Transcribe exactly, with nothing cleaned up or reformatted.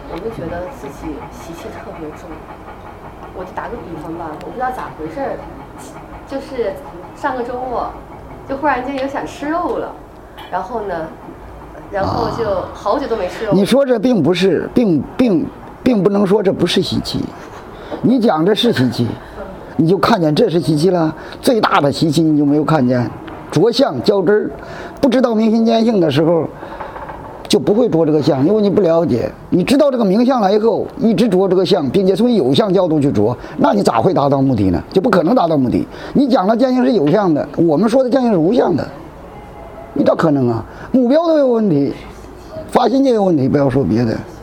我就觉得自己习气特别重。我就打个比方吧，我不知道咋回事儿，就是上个周末，就忽然间有想吃肉了，然后呢，然后就好久都没吃肉。 你说这并不是，并并并不能说这不是习气，你讲这是习气，你就看见这是习气了。最大的习气你就没有看见，着相较真儿，不知道明心见性的时候。就不会着这个相，因为你不了解。你知道这个名相了以后，一直着这个相，并且从有相角度去着，那你咋会达到目的呢？就不可能达到目的。你讲的见性是有相的，我们说的见性是无相的，你咋可能啊？目标都有问题，发心就有问题，不要说别的。